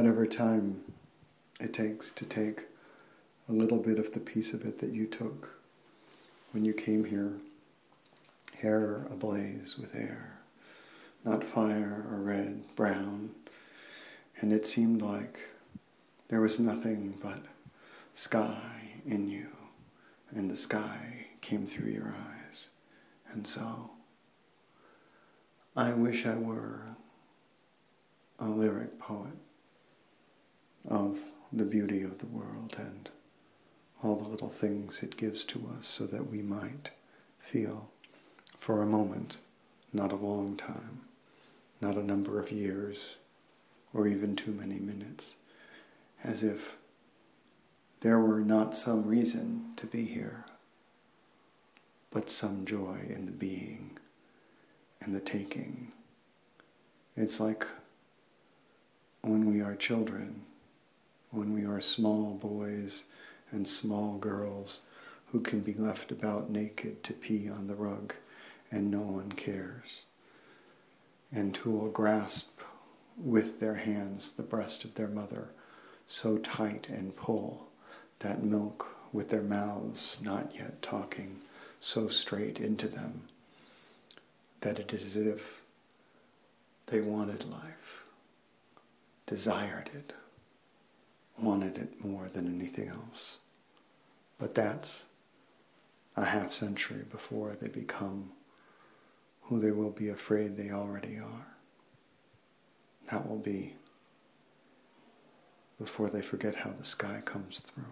whatever time it takes to take a little bit of the piece of it that you took when you came here, hair ablaze with air, not fire or red, brown, and it seemed like there was nothing but sky in you, and the sky came through your eyes. And so, I wish I were a lyric poet of the beauty of the world and all the little things it gives to us so that we might feel for a moment, not a long time, not a number of years, or even too many minutes, as if there were not some reason to be here, but some joy in the being and the taking. It's like when we are children, when we are small boys and small girls who can be left about naked to pee on the rug and no one cares, and who will grasp with their hands the breast of their mother so tight and pull that milk with their mouths not yet talking so straight into them that it is as if they wanted life, desired it, wanted it more than anything else. But that's a half century before they become who they will be afraid they already are. That will be before they forget how the sky comes through.